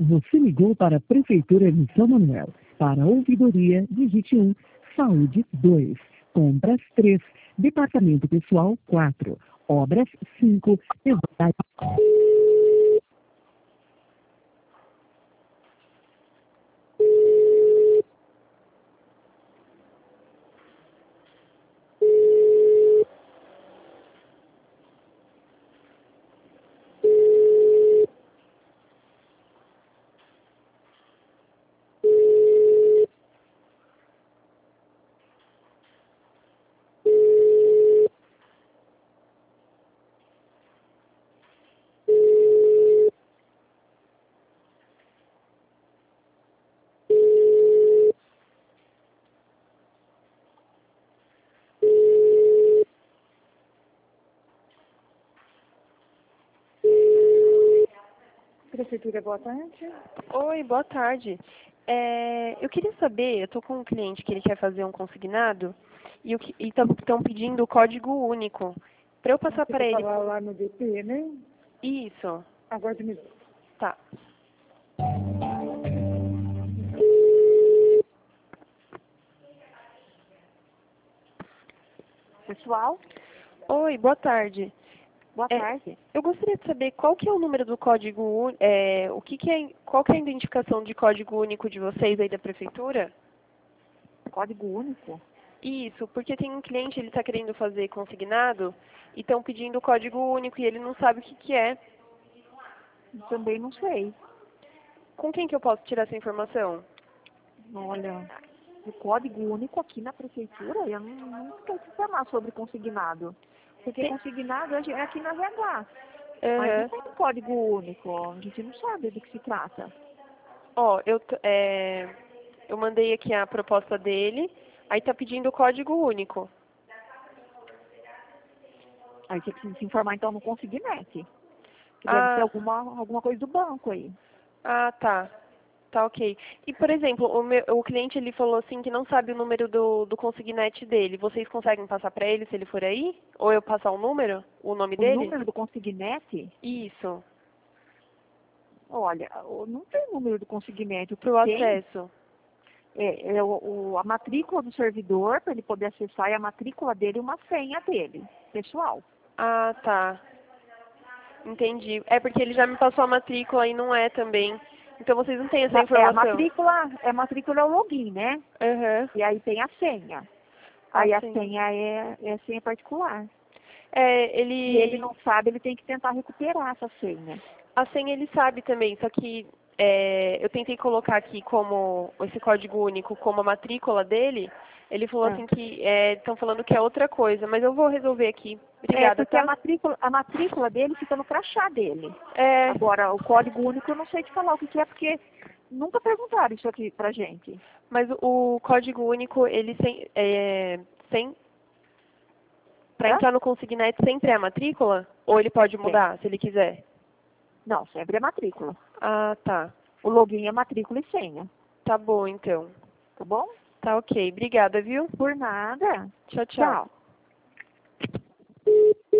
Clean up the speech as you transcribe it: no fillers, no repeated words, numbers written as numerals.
Você ligou para a Prefeitura de São Manuel. Para ouvidoria, digite 1, saúde 2, compras 3, departamento pessoal 4, obras 5, Prefeitura, boa tarde. Oi, boa tarde. Eu queria saber, eu estou com um cliente que ele quer fazer um consignado e estão pedindo o código único. Para eu passar para ele... falar lá no DP, né? Isso. Aguarde um minuto. Tá. Pessoal, Oi, boa tarde. boa tarde. Eu gostaria de saber qual que é o número do código único, qual que é a identificação de código único de vocês aí da prefeitura? Código único? Isso, porque tem um cliente, ele está querendo fazer consignado e estão pedindo o código único e ele não sabe o que que é. Também não sei. Com quem que eu posso tirar essa informação? Olha, o código único aqui na prefeitura, eu não sei te informar sobre consignado. Porque consignado é aqui na VH. Mas não tem código único, a gente não sabe do que se trata. Ó, eu mandei aqui a proposta dele, aí tá pedindo o código único. Aí você precisa se informar então no consignete. Que deve ser alguma coisa do banco aí. Ah, tá. Tá, ok. E, por exemplo, o cliente ele falou assim que não sabe o número do consignete dele. Vocês conseguem passar para ele se ele for aí? Ou eu passar o número? O nome O dele? número do consignete? Isso. Olha, não tem número do consignete. O que Pro tem acesso. é a matrícula do servidor, para ele poder acessar, e a matrícula dele e uma senha dele, pessoal. Ah, tá. Entendi. É porque ele já me passou a matrícula e não é também. Então vocês não têm essa informação. A matrícula é o login, né? Aham. E aí tem a senha. Aí a senha é a senha particular. Se ele não sabe, ele tem que tentar recuperar essa senha. A senha ele sabe também, só que eu tentei colocar aqui como esse código único como a matrícula dele. Ele falou assim que estão falando que é outra coisa, mas eu vou resolver aqui. Obrigada, porque tá? a matrícula dele fica no crachá dele. É, Agora, o código único eu não sei te falar o que é, porque nunca perguntaram isso aqui pra gente. mas o código único, ele para entrar no consignete sempre é a matrícula? Ou ele pode mudar, se ele quiser? Não, sempre é matrícula. Ah, tá. O login é matrícula e senha. Tá bom, então. Tá bom? Tá ok. Obrigada, viu? Por nada. Tchau, tchau. Tchau.